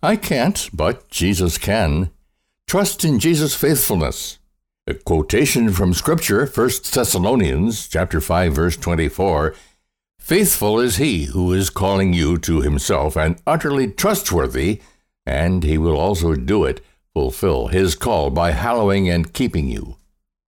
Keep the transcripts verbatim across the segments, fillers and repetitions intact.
I can't, but Jesus can. Trust in Jesus' faithfulness. A quotation from Scripture, First Thessalonians chapter five, verse twenty-four, "Faithful is he who is calling you to himself, and utterly trustworthy, and he will also do it, fulfill his call by hallowing and keeping you."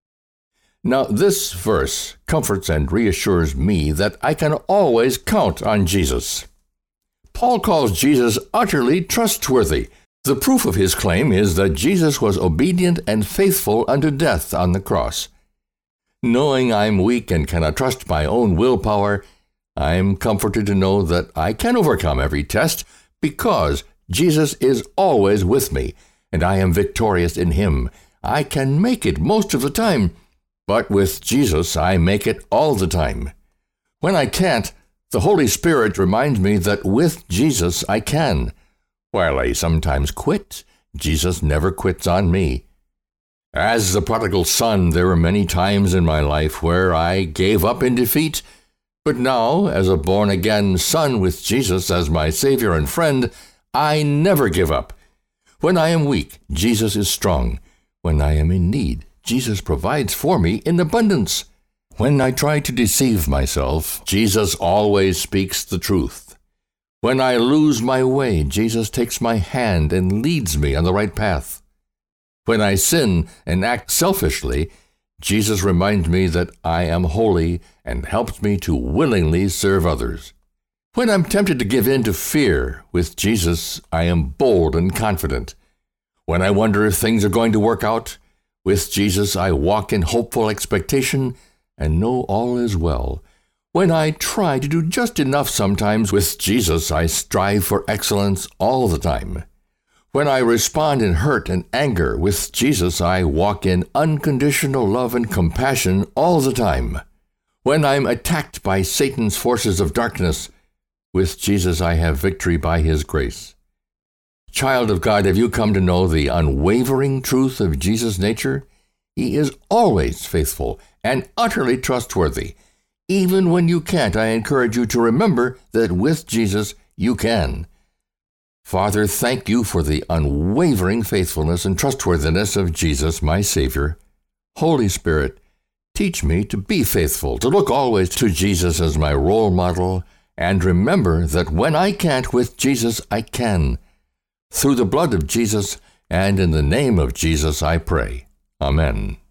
Now, this verse comforts and reassures me that I can always count on Jesus. Paul calls Jesus utterly trustworthy. The proof of his claim is that Jesus was obedient and faithful unto death on the cross. Knowing I'm weak and cannot trust my own willpower, I'm comforted to know that I can overcome every test because Jesus is always with me, and I am victorious in him. I can make it most of the time, but with Jesus I make it all the time. When I can't, the Holy Spirit reminds me that with Jesus I can. While I sometimes quit, Jesus never quits on me. As the prodigal son, there were many times in my life where I gave up in defeat, but now, as a born-again son with Jesus as my Savior and friend, I never give up. When I am weak, Jesus is strong. When I am in need, Jesus provides for me in abundance. When I try to deceive myself, Jesus always speaks the truth. When I lose my way, Jesus takes my hand and leads me on the right path. When I sin and act selfishly, Jesus reminds me that I am holy and helps me to willingly serve others. When I'm tempted to give in to fear, with Jesus, I am bold and confident. When I wonder if things are going to work out, with Jesus, I walk in hopeful expectation and know all is well. When I try to do just enough sometimes, with Jesus, I strive for excellence all the time. When I respond in hurt and anger, with Jesus, I walk in unconditional love and compassion all the time. When I'm attacked by Satan's forces of darkness, with Jesus, I have victory by his grace. Child of God, have you come to know the unwavering truth of Jesus' nature? He is always faithful and utterly trustworthy. Even when you can't, I encourage you to remember that with Jesus, you can. Father, thank you for the unwavering faithfulness and trustworthiness of Jesus, my Savior. Holy Spirit, teach me to be faithful, to look always to Jesus as my role model, and remember that when I can't, with Jesus, I can. Through the blood of Jesus and in the name of Jesus, I pray. Amen.